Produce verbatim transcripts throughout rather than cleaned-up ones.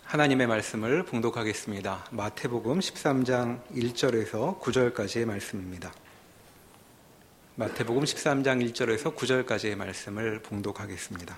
하나님의 말씀을 봉독하겠습니다. 마태복음 십삼 장 일 절에서 구 절까지의 말씀입니다. 마태복음 십삼 장 일 절에서 구 절까지의 말씀을 봉독하겠습니다.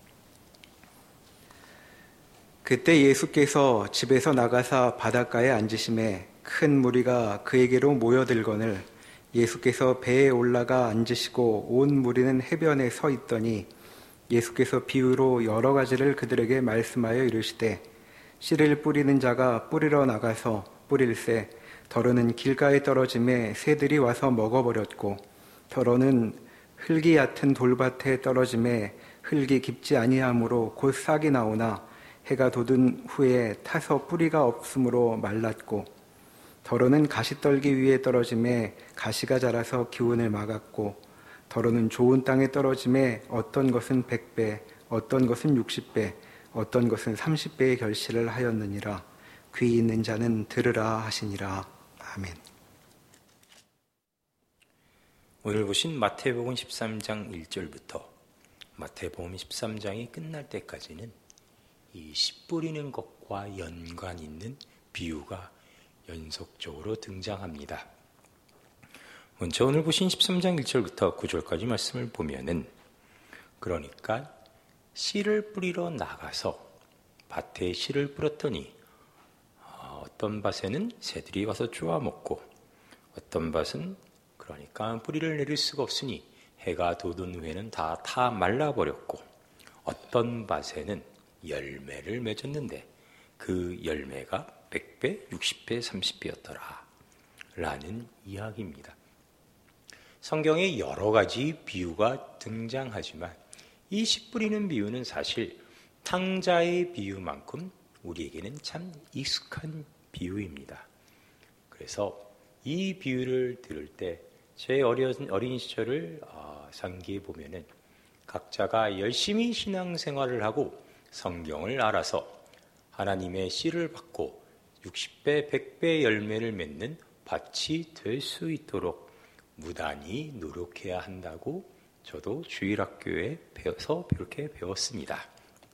그때 예수께서 집에서 나가사 바닷가에 앉으심에 큰 무리가 그에게로 모여들거늘 예수께서 배에 올라가 앉으시고 온 무리는 해변에 서 있더니 예수께서 비유로 여러 가지를 그들에게 말씀하여 이르시되 씨를 뿌리는 자가 뿌리러 나가서 뿌릴새 덜어는 길가에 떨어짐에 새들이 와서 먹어버렸고 덜어는 흙이 얕은 돌밭에 떨어짐에 흙이 깊지 아니하므로 곧 싹이 나오나 해가 돋은 후에 타서 뿌리가 없으므로 말랐고 덜어는 가시떨기 위에 떨어짐에 가시가 자라서 기운을 막았고 덜어는 좋은 땅에 떨어짐에 어떤 것은 백 배 어떤 것은 육십 배 어떤 것은 삼십 배의 결실을 하였느니라. 귀 있는 자는 들으라 하시니라. 아멘. 오늘 보신 마태복음 십삼 장 일 절부터 마태복음 십삼 장이 끝날 때까지는 이 씨 뿌리는 것과 연관 있는 비유가 연속적으로 등장합니다. 먼저 오늘 보신 십삼 장 일 절부터 구 절까지 말씀을 보면은 그러니까 씨를 뿌리러 나가서 밭에 씨를 뿌렸더니 어떤 밭에는 새들이 와서 쪼아 먹고 어떤 밭은 그러니까 뿌리를 내릴 수가 없으니 해가 돋은 후에는 다 타 말라버렸고 어떤 밭에는 열매를 맺었는데 그 열매가 백 배, 육십 배, 삼십 배였더라 라는 이야기입니다. 성경에 여러 가지 비유가 등장하지만 이 씨 뿌리는 비유는 사실 탕자의 비유만큼 우리에게는 참 익숙한 비유입니다. 그래서 이 비유를 들을 때 제 어린 시절을 상기해 보면은 각자가 열심히 신앙생활을 하고 성경을 알아서 하나님의 씨를 받고 육십 배, 백 배 열매를 맺는 밭이 될 수 있도록 무단히 노력해야 한다고 저도 주일학교에 배워서 그렇게 배웠습니다.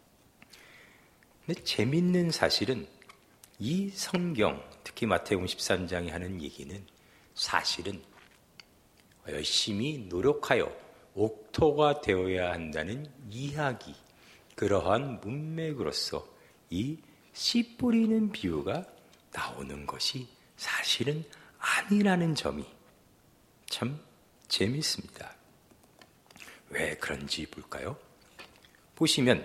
근데 재밌는 사실은 이 성경, 특히 마태복음 십삼 장이 하는 얘기는 사실은 열심히 노력하여 옥토가 되어야 한다는 이야기, 그러한 문맥으로서 이 씨 뿌리는 비유가 나오는 것이 사실은 아니라는 점이 참 재밌습니다. 왜 그런지 볼까요? 보시면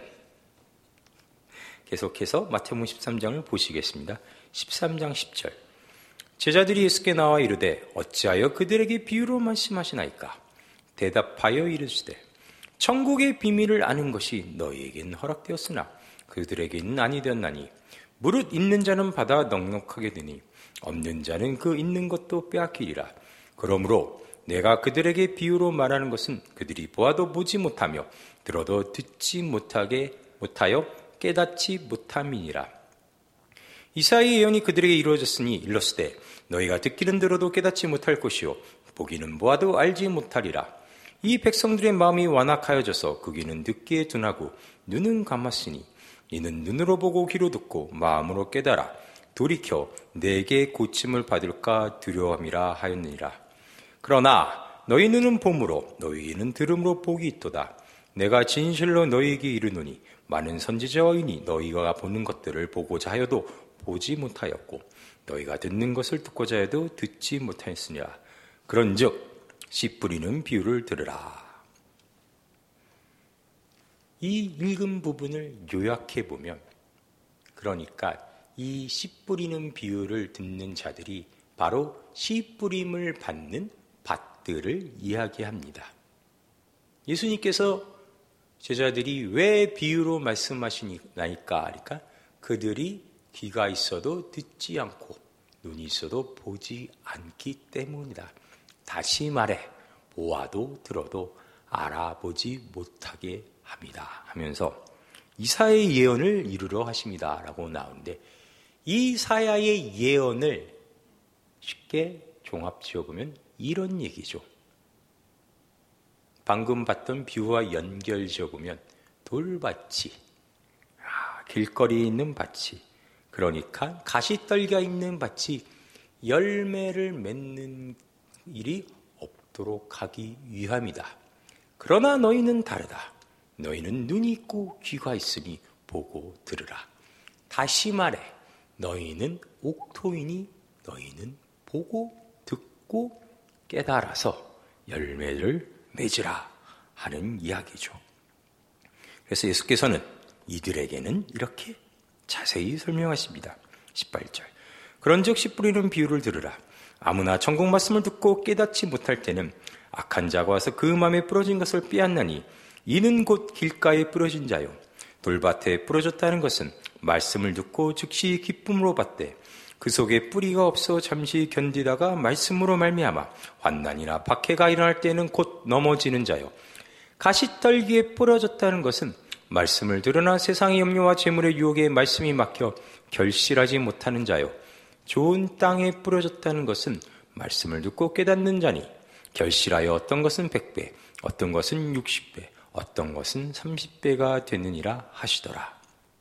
계속해서 마태복음 십삼 장을 보시겠습니다. 십삼 장 십 절 제자들이 예수께 나와 이르되 어찌하여 그들에게 비유로 말씀하시나이까? 대답하여 이르시되 천국의 비밀을 아는 것이 너희에게는 허락되었으나 그들에게는 아니 되었나니 무릇 있는 자는 받아 넉넉하게 되니 없는 자는 그 있는 것도 빼앗기리라. 그러므로 내가 그들에게 비유로 말하는 것은 그들이 보아도 보지 못하며 들어도 듣지 못하게 못하여 깨닫지 못함이니라. 이사야의 예언이 그들에게 이루어졌으니 일렀으되 너희가 듣기는 들어도 깨닫지 못할 것이요 보기는 보아도 알지 못하리라. 이 백성들의 마음이 완악하여져서 그 귀는 듣기에 둔하고 눈은 감았으니 이는 눈으로 보고 귀로 듣고 마음으로 깨달아 돌이켜 내게 고침을 받을까 두려움이라 하였느니라. 그러나 너희 눈은 봄으로 너희 귀는 들음으로 복이 있도다. 내가 진실로 너희에게 이르노니 많은 선지자와 인이 너희가 보는 것들을 보고자 하여도 보지 못하였고 너희가 듣는 것을 듣고자 해도 듣지 못하였으니라. 그런즉 씨 뿌리는 비유를 들으라. 이 읽은 부분을 요약해 보면 그러니까 이 씨 뿌리는 비유를 듣는 자들이 바로 씨 뿌림을 받는 밭들을 이야기합니다. 예수님께서 제자들이 왜 비유로 말씀하시나이까 하니까 그들이 귀가 있어도 듣지 않고 눈이 있어도 보지 않기 때문이다. 다시 말해 보아도 들어도 알아보지 못하게 합니다 하면서 이사야의 예언을 이루려 하십니다 라고 나오는데 이사야의 예언을 쉽게 종합 지어보면 이런 얘기죠. 방금 봤던 비유와 연결 지어보면 돌밭이, 아, 길거리에 있는 밭이 그러니까 가시떨겨 있는 밭이 열매를 맺는 일이 없도록 하기 위함이다. 그러나 너희는 다르다. 너희는 눈이 있고 귀가 있으니 보고 들으라. 다시 말해 너희는 옥토이니 너희는 보고 듣고 깨달아서 열매를 맺으라 하는 이야기죠. 그래서 예수께서는 이들에게는 이렇게 자세히 설명하십니다. 십팔 절. 그런즉 씨 뿌리는 비유를 들으라. 아무나 천국 말씀을 듣고 깨닫지 못할 때는 악한 자가 와서 그 마음에 뿌려진 것을 빼앗나니 이는 곧 길가에 뿌려진 자요 돌밭에 뿌려졌다는 것은 말씀을 듣고 즉시 기쁨으로 받되 그 속에 뿌리가 없어 잠시 견디다가 말씀으로 말미암아 환난이나 박해가 일어날 때는 곧 넘어지는 자요 가시떨기에 뿌려졌다는 것은 말씀을 들으나 세상의 염려와 재물의 유혹에 말씀이 막혀 결실하지 못하는 자요 좋은 땅에 뿌려졌다는 것은 말씀을 듣고 깨닫는 자니 결실하여 어떤 것은 백 배, 어떤 것은 육십 배, 어떤 것은 삼십 배가 되느니라 하시더라.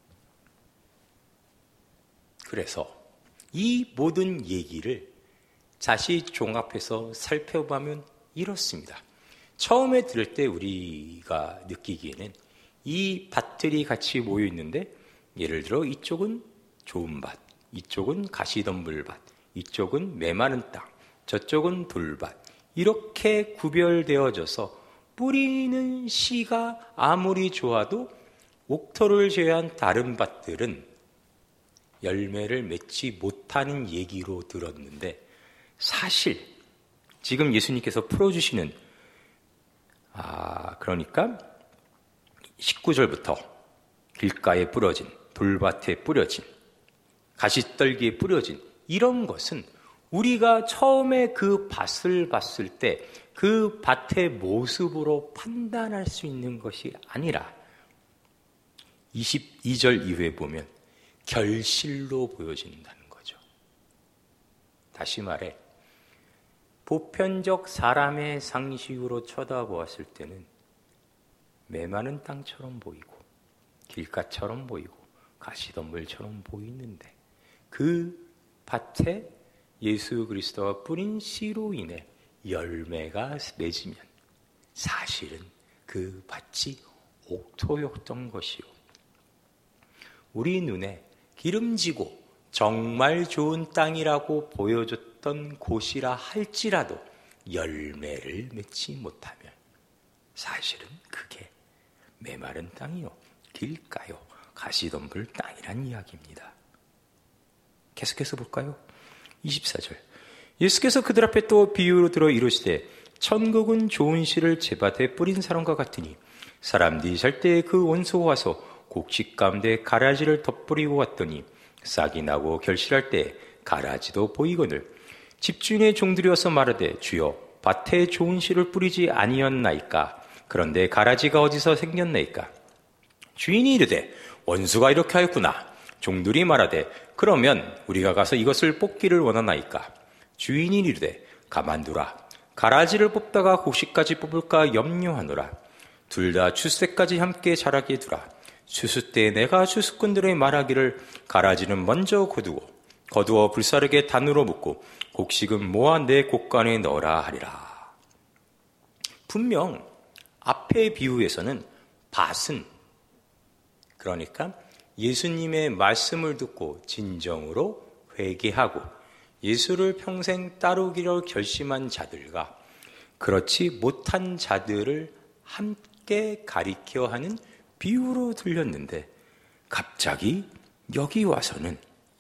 그래서 이 모든 얘기를 다시 종합해서 살펴보면 이렇습니다. 처음에 들을 때 우리가 느끼기에는 이 밭들이 같이 모여 있는데 예를 들어 이쪽은 좋은 밭, 이쪽은 가시덤불밭, 이쪽은 메마른 땅, 저쪽은 돌밭 이렇게 구별되어져서 뿌리는 씨가 아무리 좋아도 옥토를 제외한 다른 밭들은 열매를 맺지 못하는 얘기로 들었는데 사실 지금 예수님께서 풀어주시는 아 그러니까 십구 절부터 길가에 뿌려진 돌밭에 뿌려진 가시떨기에 뿌려진 이런 것은 우리가 처음에 그 밭을 봤을 때 그 밭의 모습으로 판단할 수 있는 것이 아니라 이십이 절 이후에 보면 결실로 보여진다는 거죠. 다시 말해 보편적 사람의 상식으로 쳐다보았을 때는 메마른 땅처럼 보이고 길가처럼 보이고 가시덤불처럼 보이는데 그 밭에 예수 그리스도가 뿌린 씨로 인해 열매가 맺으면 사실은 그 밭이 옥토였던 것이요. 우리 눈에 기름지고 정말 좋은 땅이라고 보여줬던 곳이라 할지라도 열매를 맺지 못하면 사실은 그게 메마른 땅이요, 길가요, 가시덤불 땅이란 이야기입니다. 계속해서 볼까요? 이십사 절. 예수께서 그들 앞에 또 비유로 들어 이르시되 천국은 좋은 씨를 제밭에 뿌린 사람과 같으니 사람들이 잘 때 그 원수가 와서 곡식 가운데 가라지를 덧뿌리고 왔더니 싹이 나고 결실할 때 가라지도 보이거늘 집주인의 종들이 와서 말하되 주여 밭에 좋은 씨를 뿌리지 아니었나이까 그런데 가라지가 어디서 생겼나이까 주인이 이르되 원수가 이렇게 하였구나 종들이 말하되 그러면 우리가 가서 이것을 뽑기를 원하나이까 주인이 이르되 가만두라 가라지를 뽑다가 곡식까지 뽑을까 염려하노라 둘 다 추수때까지 함께 자라게 두라 추수 때 내가 추수꾼들의 말하기를 가라지는 먼저 거두고 거두어 불사르게 단으로 묶고 곡식은 모아 내 곡간에 넣으라 하리라. 분명 앞의 비유에서는 밭은 그러니까 예수님의 말씀을 듣고 진정으로 회개하고 예수를 평생 따르기로 결심한 자들과 그렇지 못한 자들을 함께 가리켜 하는 비유로 들렸는데 갑자기 여기 와서는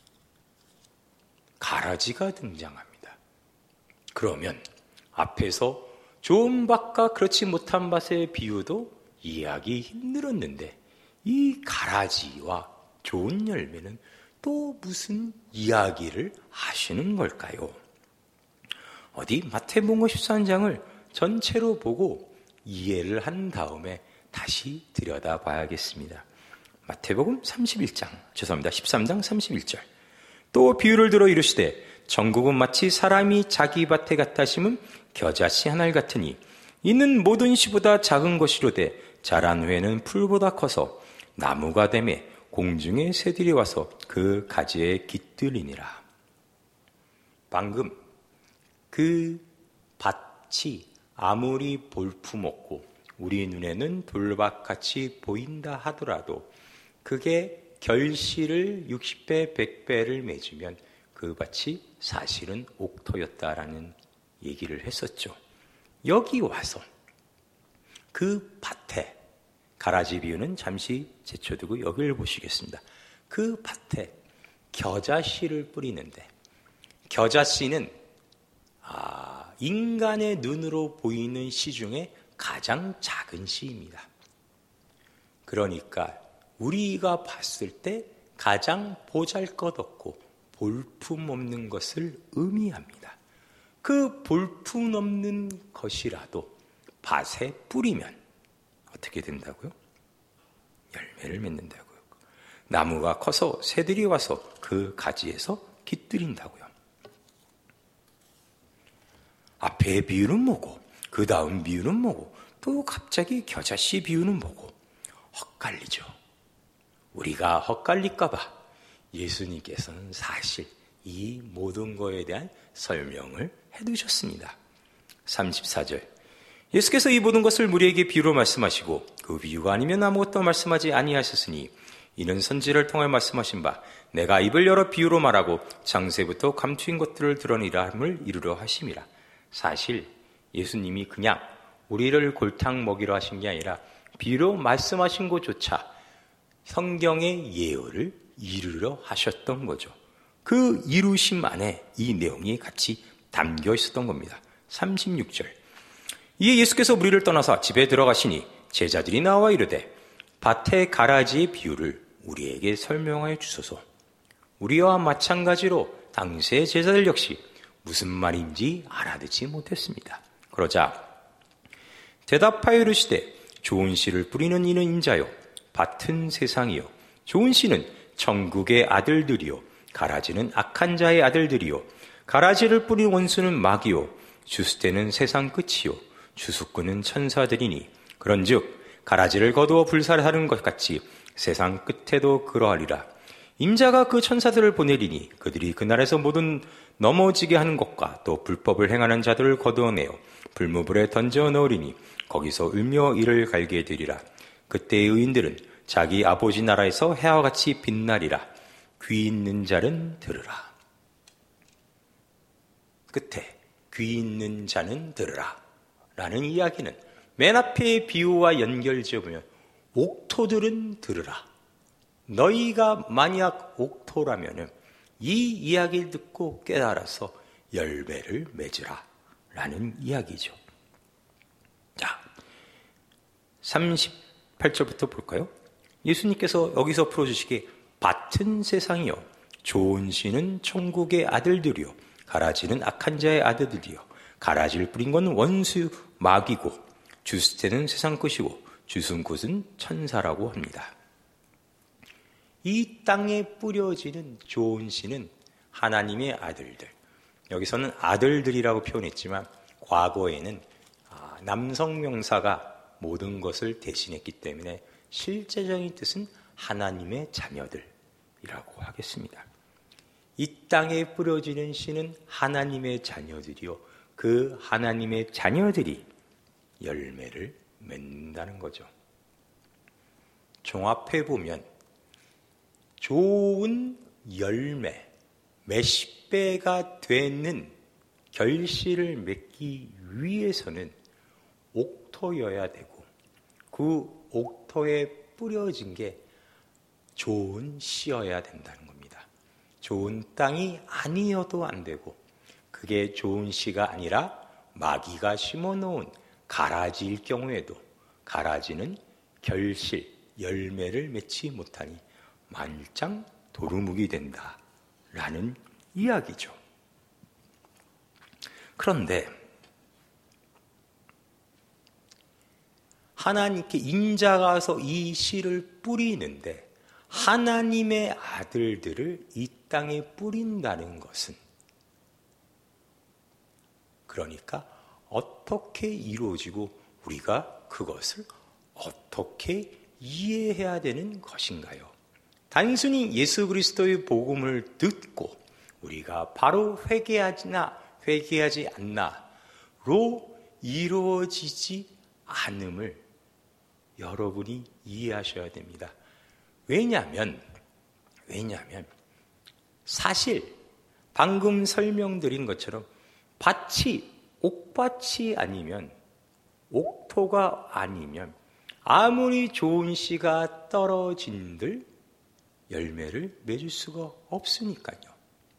가라지가 등장합니다. 그러면 앞에서 좋은 밭과 그렇지 못한 밭의 비유도 이해하기 힘들었는데 이 가라지와 좋은 열매는 또 무슨 이야기를 하시는 걸까요? 어디 마태복음 십삼 장을 전체로 보고 이해를 한 다음에 다시 들여다봐야겠습니다. 마태복음 삼십일 장, 죄송합니다. 십삼 장 삼십일 절. 또 비유를 들어 이르시되 천국은 마치 사람이 자기 밭에 갖다 심은 겨자씨 하나를 같으니 이는 모든 씨보다 작은 것이로되 자란 후에는 풀보다 커서 나무가 되매 공중의 새들이 와서 그 가지에 깃들이니라. 방금 그 밭이 아무리 볼품없고 우리 눈에는 돌밭같이 보인다 하더라도 그게 결실을 육십 배, 백 배를 맺으면 그 밭이 사실은 옥토였다라는 얘기를 했었죠. 여기 와서 그 밭에, 가라지 비유는 잠시 제쳐두고 여기를 보시겠습니다. 그 밭에 겨자씨를 뿌리는데, 겨자씨는 아, 인간의 눈으로 보이는 씨 중에 가장 작은 씨입니다. 그러니까 우리가 봤을 때 가장 보잘것없고 볼품없는 것을 의미합니다. 그 볼품없는 것이라도 밭에 뿌리면 어떻게 된다고요? 열매를 맺는다고요. 나무가 커서 새들이 와서 그 가지에서 깃들인다고요. 앞에 비유는 뭐고, 그 다음 비유는 뭐고, 또 갑자기 겨자씨 비유는 뭐고, 헛갈리죠. 우리가 헛갈릴까봐 예수님께서는 사실 이 모든 거에 대한 설명을 해두셨습니다. 삼십사 절, 예수께서 이 모든 것을 무리에게 비유로 말씀하시고 그 비유가 아니면 아무것도 말씀하지 아니하셨으니 이는 선지를 통해 말씀하신 바 내가 입을 열어 비유로 말하고 장세부터 감추인 것들을 드러내라 함을 이루려 하심이라. 사실 예수님이 그냥 우리를 골탕 먹이려 하신 게 아니라 비유로 말씀하신 것조차 성경의 예언을 이루려 하셨던 거죠. 그 이루심 안에 이 내용이 같이 담겨 있었던 겁니다. 삼십육 절, 이에 예수께서 무리를 떠나서 집에 들어가시니 제자들이 나와 이르되 밭의 가라지의 비유를 우리에게 설명하여 주소서. 우리와 마찬가지로 당시의 제자들 역시 무슨 말인지 알아듣지 못했습니다. 그러자 대답하여 이르시되 좋은 씨를 뿌리는 이는 인자요 밭은 세상이요 좋은 씨는 천국의 아들들이요 가라지는 악한 자의 아들들이요 가라지를 뿌린 원수는 마귀요 주스때는 세상 끝이요 주수꾼은 천사들이니 그런즉 가라지를 거두어 불살하는 것 같이 세상 끝에도 그러하리라. 임자가 그 천사들을 보내리니 그들이 그날에서 모든 넘어지게 하는 것과 또 불법을 행하는 자들을 거두어내어 불무불에 던져 넣으리니 거기서 울며 이를 갈게 되리라. 그때의 의인들은 자기 아버지 나라에서 해와 같이 빛나리라. 귀 있는 자는 들으라. 끝에 귀 있는 자는 들으라 라는 이야기는 맨 앞의 비유와 연결지어보면 옥토들은 들으라. 너희가 만약 옥토라면 이 이야기를 듣고 깨달아서 열매를 맺으라 라는 이야기죠. 자, 삼십팔 절부터 볼까요? 예수님께서 여기서 풀어주시기에 밭은 세상이요 좋은 씨는 천국의 아들들이요 가라지는 악한 자의 아들들이요 가라지를 뿌린 건 원수 마귀고 주스테는 세상 것이고 주순 곳은 천사라고 합니다. 이 땅에 뿌려지는 좋은 씨는 하나님의 아들들. 여기서는 아들들이라고 표현했지만 과거에는 남성 명사가 모든 것을 대신했기 때문에 실제적인 뜻은 하나님의 자녀들이라고 하겠습니다. 이 땅에 뿌려지는 씨는 하나님의 자녀들이요 그 하나님의 자녀들이 열매를 맺는다는 거죠. 종합해보면 좋은 열매, 몇십 배가 되는 결실을 맺기 위해서는 옥토여야 되고 그 옥토에 뿌려진 게 좋은 씨여야 된다는 겁니다. 좋은 땅이 아니어도 안 되고 그게 좋은 씨가 아니라 마귀가 심어놓은 가라지일 경우에도 가라지는 결실, 열매를 맺지 못하니 만일장 도루묵이 된다라는 이야기죠. 그런데 하나님께 인자가 와서 이 씨를 뿌리는데 하나님의 아들들을 이 땅에 뿌린다는 것은 그러니까 어떻게 이루어지고 우리가 그것을 어떻게 이해해야 되는 것인가요? 단순히 예수 그리스도의 복음을 듣고 우리가 바로 회개하지나 회개하지 않나로 이루어지지 않음을 여러분이 이해하셔야 됩니다. 왜냐하면 왜냐하면 사실 방금 설명드린 것처럼 밭이 옥밭이 아니면 옥토가 아니면 아무리 좋은 씨가 떨어진들 열매를 맺을 수가 없으니까요.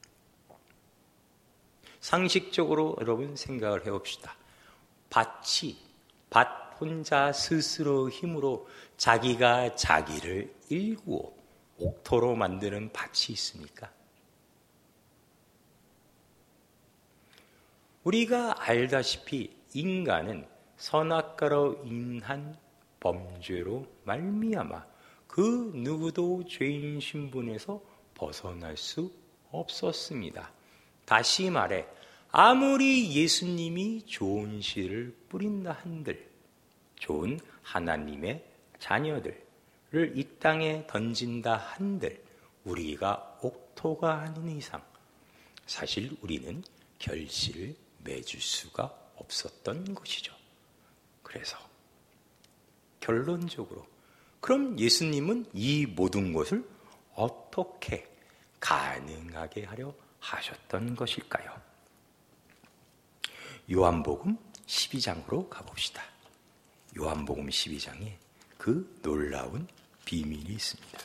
상식적으로 여러분 생각을 해봅시다. 밭이 밭 혼자 스스로 힘으로 자기가 자기를 일구어 옥토로 만드는 밭이 있습니까? 우리가 알다시피 인간은 선악과로 인한 범죄로 말미암아 그 누구도 죄인 신분에서 벗어날 수 없었습니다. 다시 말해 아무리 예수님이 좋은 씨를 뿌린다 한들, 좋은 하나님의 자녀들을 이 땅에 던진다 한들 우리가 옥토가 아닌 이상 사실 우리는 결실을 맺을 수가 없었던 것이죠. 그래서 결론적으로 그럼 예수님은 이 모든 것을 어떻게 가능하게 하려 하셨던 것일까요? 요한복음 십이 장으로 가봅시다. 요한복음 십이 장에 그 놀라운 비밀이 있습니다.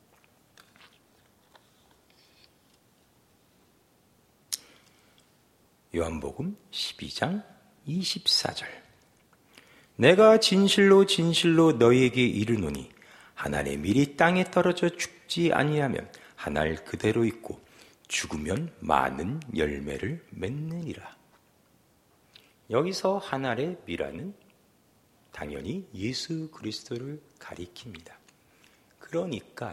요한복음 십이 장 이십사 절. 내가 진실로 진실로 너희에게 이르노니 한 알의 밀이 땅에 떨어져 죽지 아니하면 한 알 그대로 있고 죽으면 많은 열매를 맺느니라. 여기서 한 알의 밀화는 당연히 예수 그리스도를 가리킵니다. 그러니까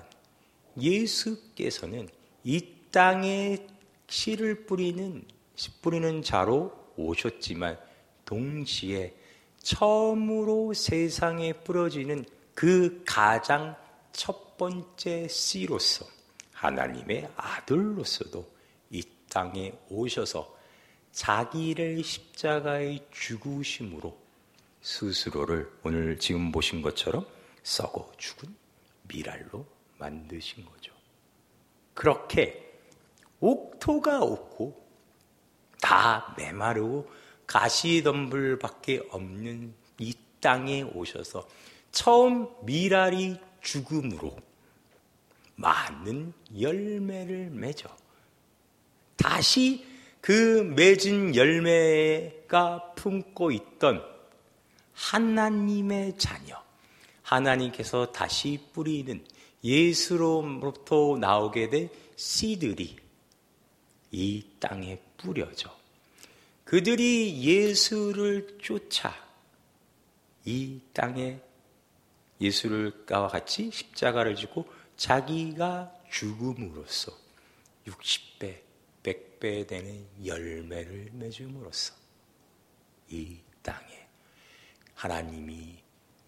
예수께서는 이 땅에 씨를 뿌리는 뿌리는 자로 오셨지만 동시에 처음으로 세상에 뿌려지는 그 가장 첫 번째 씨로서 하나님의 아들로서도 이 땅에 오셔서 자기를 십자가에 죽으심으로 스스로를 오늘 지금 보신 것처럼 썩어 죽은 밀알로 만드신 거죠. 그렇게 옥토가 없고 다 메마르고 가시덤불밖에 없는 이 땅에 오셔서 처음 밀알이 죽음으로 많은 열매를 맺어 다시 그 맺은 열매가 품고 있던 하나님의 자녀, 하나님께서 다시 뿌리는 예수로부터 나오게 된 씨들이 이 땅에 뿌려져 그들이 예수를 쫓아 이 땅에 예수를과 같이 십자가를 지고 자기가 죽음으로써 육십 배, 백 배 되는 열매를 맺음으로써 이 땅에 하나님이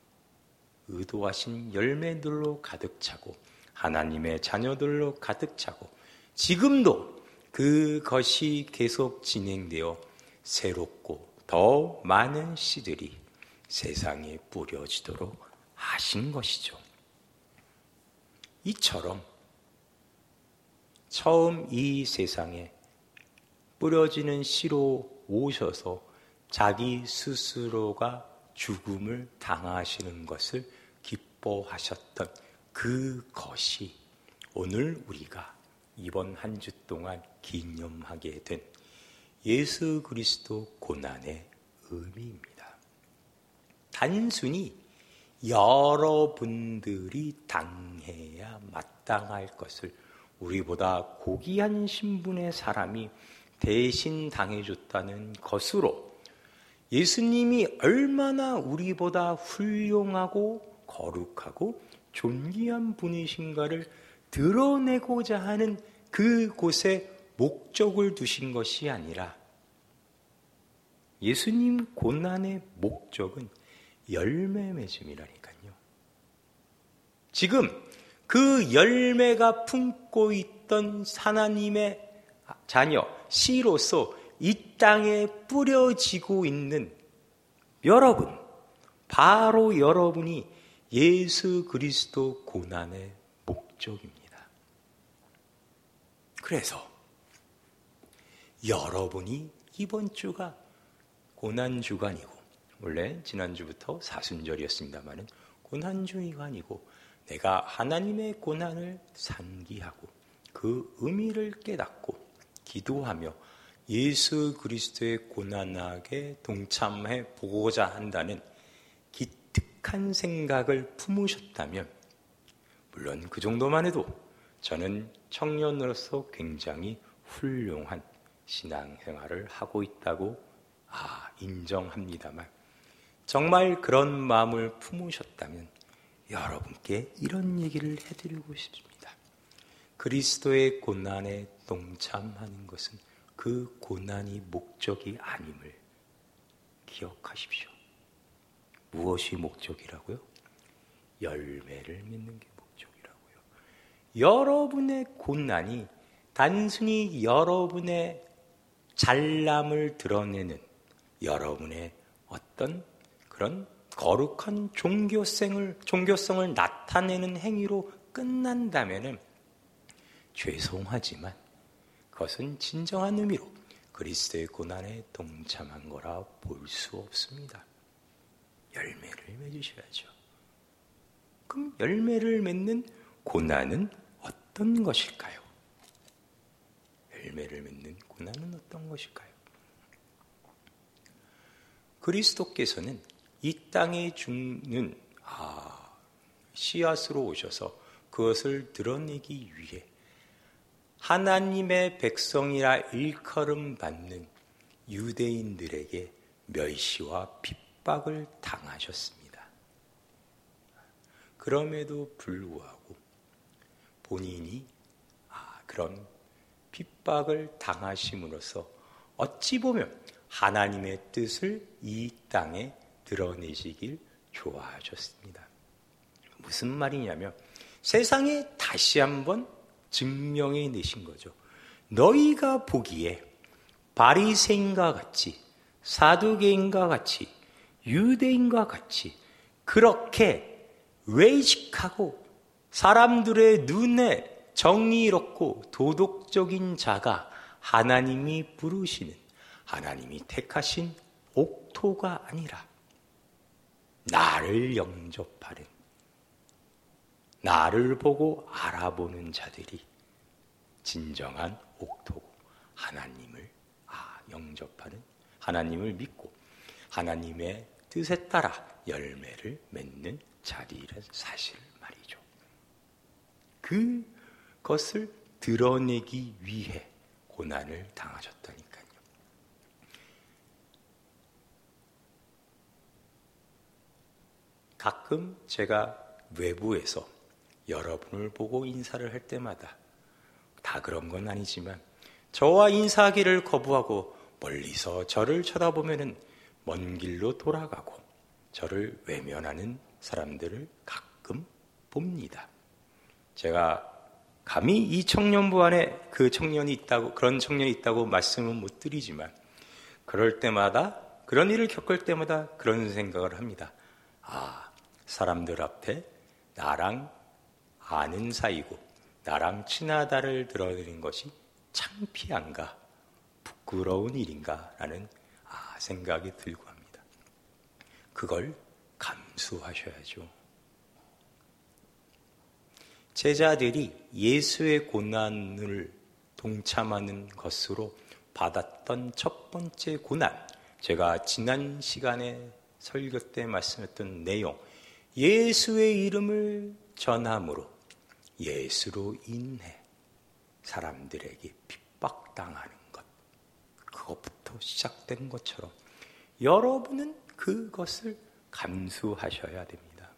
의도하신 열매들로 가득 차고 하나님의 자녀들로 가득 차고 지금도 그것이 계속 진행되어 새롭고 더 많은 씨들이 세상에 뿌려지도록 하신 것이죠. 이처럼 처음 이 세상에 뿌려지는 씨로 오셔서 자기 스스로가 죽음을 당하시는 것을 기뻐하셨던 그것이 오늘 우리가 이번 한 주 동안 기념하게 된 예수 그리스도 고난의 의미입니다. 단순히 여러분들이 당해야 마땅할 것을 우리보다 고귀한 신분의 사람이 대신 당해줬다는 것으로 예수님이 얼마나 우리보다 훌륭하고 거룩하고 존귀한 분이신가를 드러내고자 하는 그곳에 목적을 두신 것이 아니라 예수님 고난의 목적은 열매 맺음이라니까요. 지금 그 열매가 품고 있던 하나님의 자녀, 씨로서 이 땅에 뿌려지고 있는 여러분, 바로 여러분이 예수 그리스도 고난의 목적입니다. 그래서 여러분이 이번 주가 고난주간이고, 원래 지난주부터 사순절이었습니다마는 고난주가 아니고 내가 하나님의 고난을 상기하고 그 의미를 깨닫고 기도하며 예수 그리스도의 고난하게 동참해 보고자 한다는 기특한 생각을 품으셨다면, 물론 그 정도만 해도 저는 청년으로서 굉장히 훌륭한 신앙생활을 하고 있다고 아, 인정합니다만, 정말 그런 마음을 품으셨다면 여러분께 이런 얘기를 해드리고 싶습니다. 그리스도의 고난에 동참하는 것은 그 고난이 목적이 아님을 기억하십시오. 무엇이 목적이라고요? 열매를 맺는 게 목적이라고요. 여러분의 고난이 단순히 여러분의 잘남을 드러내는 여러분의 어떤 그런 거룩한 종교성을, 종교성을 나타내는 행위로 끝난다면 죄송하지만 그것은 진정한 의미로 그리스도의 고난에 동참한 거라 볼 수 없습니다. 열매를 맺으셔야죠. 그럼 열매를 맺는 고난은 어떤 것일까요? 열매를 맺는 고난은 어떤 것일까요? 그리스도께서는 이 땅에 죽는 아, 씨앗으로 오셔서 그것을 드러내기 위해 하나님의 백성이라 일컬음 받는 유대인들에게 멸시와 핍박을 당하셨습니다. 그럼에도 불구하고 본인이 아, 그런 핍박을 당하심으로써 어찌 보면 하나님의 뜻을 이 땅에 드러내시길 좋아하셨습니다. 무슨 말이냐면 세상에 다시 한번 증명해 내신 거죠. 너희가 보기에 바리새인과 같이, 사두개인과 같이, 유대인과 같이 그렇게 외식하고 사람들의 눈에 정의롭고 도덕적인 자가 하나님이 부르시는, 하나님이 택하신 옥토가 아니라 나를 영접하는, 나를 보고 알아보는 자들이 진정한 옥토고 하나님을 아, 영접하는, 하나님을 믿고 하나님의 뜻에 따라 열매를 맺는 자리라는 사실을 말이죠. 그것을 드러내기 위해 고난을 당하셨다니까요. 가끔 제가 외부에서 여러분을 보고 인사를 할 때마다, 다 그런 건 아니지만 저와 인사하기를 거부하고 멀리서 저를 쳐다보면은 먼 길로 돌아가고 저를 외면하는 사람들을 가끔 봅니다. 제가 감히 이 청년부 안에 그 청년이 있다고, 그런 청년이 있다고 말씀은 못 드리지만 그럴 때마다, 그런 일을 겪을 때마다 그런 생각을 합니다. 아, 사람들 앞에 나랑 아는 사이고 나랑 친하다를 드러내는 것이 창피한가, 부끄러운 일인가 라는 아, 생각이 들고 합니다. 그걸 감수하셔야죠. 제자들이 예수의 고난을 동참하는 것으로 받았던 첫 번째 고난, 제가 지난 시간에 설교 때 말씀했던 내용, 예수의 이름을 전함으로 예수로 인해 사람들에게 핍박당하는 것, 그것부터 시작된 것처럼 여러분은 그것을 감수하셔야 됩니다.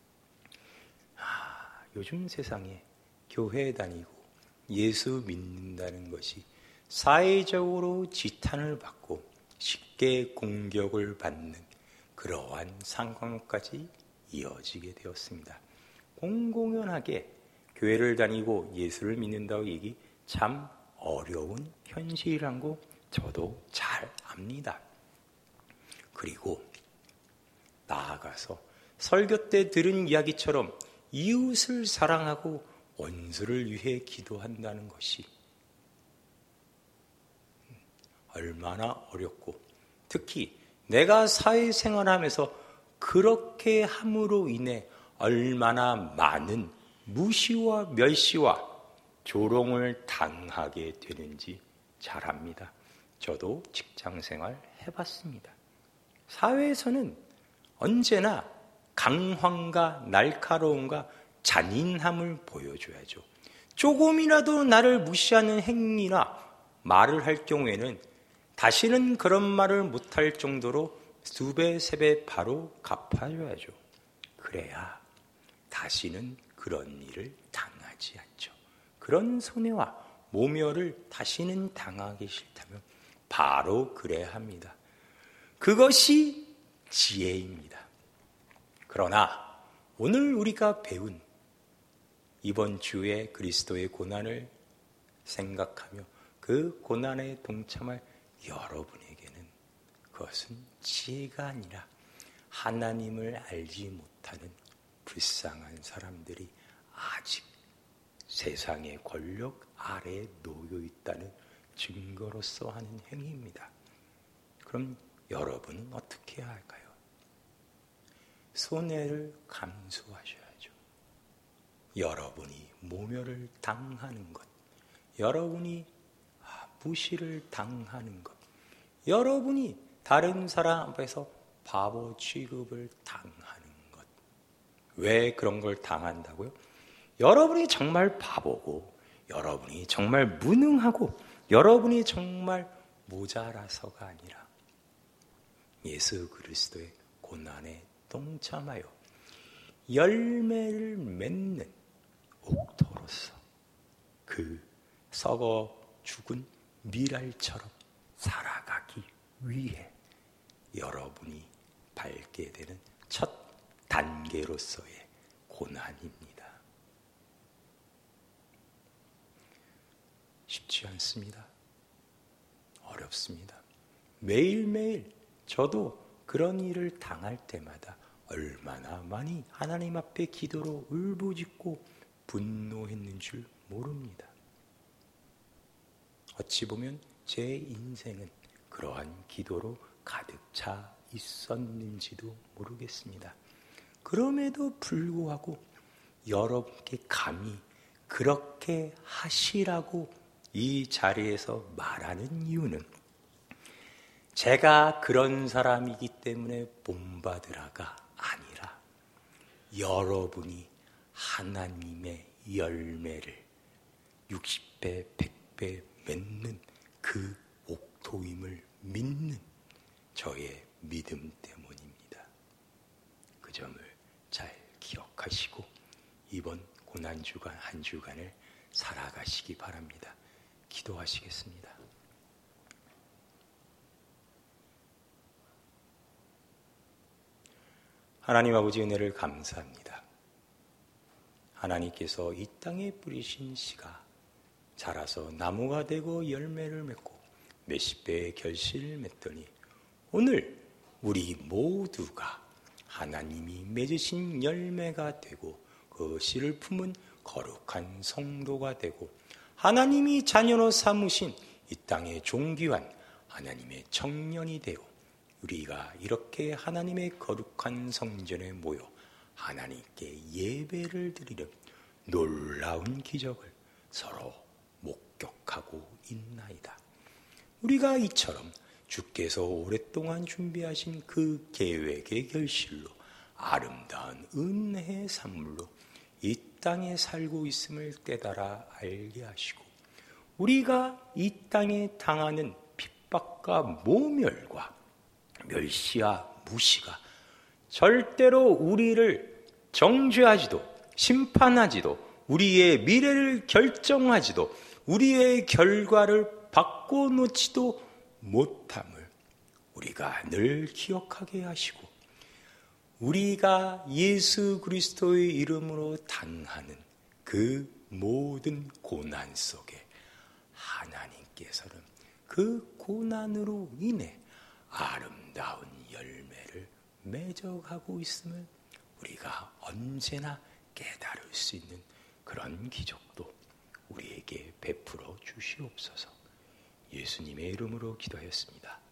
아, 요즘 세상에 교회 다니고 예수 믿는다는 것이 사회적으로 지탄을 받고 쉽게 공격을 받는 그러한 상황까지 이어지게 되었습니다. 공공연하게 교회를 다니고 예수를 믿는다고 얘기 참 어려운 현실이란 거 저도 잘 압니다. 그리고 나아가서 설교 때 들은 이야기처럼 이웃을 사랑하고 원수를 위해 기도한다는 것이 얼마나 어렵고, 특히 내가 사회생활하면서 그렇게 함으로 인해 얼마나 많은 무시와 멸시와 조롱을 당하게 되는지 잘 압니다. 저도 직장생활 해봤습니다. 사회에서는 언제나 강황과 날카로움과 잔인함을 보여줘야죠. 조금이라도 나를 무시하는 행위나 말을 할 경우에는 다시는 그런 말을 못할 정도로 두 배, 세 배 바로 갚아줘야죠. 그래야 다시는 그런 일을 당하지 않죠. 그런 손해와 모멸을 다시는 당하기 싫다면 바로 그래야 합니다. 그것이 지혜입니다. 그러나 오늘 우리가 배운 이번 주에 그리스도의 고난을 생각하며 그 고난에 동참할 여러분에게는 그것은 지혜가 아니라 하나님을 알지 못하는 불쌍한 사람들이 아직 세상의 권력 아래에 놓여 있다는 증거로서 하는 행위입니다. 그럼 여러분은 어떻게 해야 할까요? 손해를 감수하셔야죠. 여러분이 모멸을 당하는 것, 여러분이 무시를 당하는 것, 여러분이 다른 사람 앞에서 바보 취급을 당하는 것. 왜 그런 걸 당한다고요? 여러분이 정말 바보고, 여러분이 정말 무능하고, 여러분이 정말 모자라서가 아니라 예수 그리스도의 고난에 동참하여 열매를 맺는 옥토로서 그 썩어 죽은 밀알처럼 살아가기 위해 여러분이 밟게 되는 첫 단계로서의 고난입니다. 쉽지 않습니다. 어렵습니다. 매일매일 저도 그런 일을 당할 때마다 얼마나 많이 하나님 앞에 기도로 울부짖고 분노했는 줄 모릅니다. 어찌 보면 제 인생은 그러한 기도로 가득 차 있었는지도 모르겠습니다. 그럼에도 불구하고 여러분께 감히 그렇게 하시라고 이 자리에서 말하는 이유는 제가 그런 사람이기 때문에 본받으라가 아니라 여러분이 하나님의 열매를 육십 배, 백 배 맺는 그 옥토임을 믿는 저의 믿음 때문입니다. 그 점을 잘 기억하시고 이번 고난주간 한 주간을 살아가시기 바랍니다. 기도하시겠습니다. 하나님 아버지 은혜를 감사합니다. 하나님께서 이 땅에 뿌리신 씨가 자라서 나무가 되고 열매를 맺고 몇십 배의 결실을 맺더니 오늘 우리 모두가 하나님이 맺으신 열매가 되고 그 씨를 품은 거룩한 성도가 되고 하나님이 자녀로 삼으신 이 땅의 존귀한 하나님의 청년이 되어 우리가 이렇게 하나님의 거룩한 성전에 모여 하나님께 예배를 드리는 놀라운 기적을 서로 목격하고 있나이다. 우리가 이처럼 주께서 오랫동안 준비하신 그 계획의 결실로 아름다운 은혜의 산물로 이 땅에 살고 있음을 깨달아 알게 하시고 우리가 이 땅에 당하는 핍박과 모멸과 멸시와 무시가 절대로 우리를 정죄하지도 심판하지도 우리의 미래를 결정하지도 우리의 결과를 바꿔놓지도 못함을 우리가 늘 기억하게 하시고 우리가 예수 그리스도의 이름으로 당하는 그 모든 고난 속에 하나님께서는 그 고난으로 인해 아름다운 열매를 맺어가고 있음을 우리가 언제나 깨달을 수 있는 그런 기적도 우리에게 베풀어 주시옵소서. 예수님의 이름으로 기도하였습니다.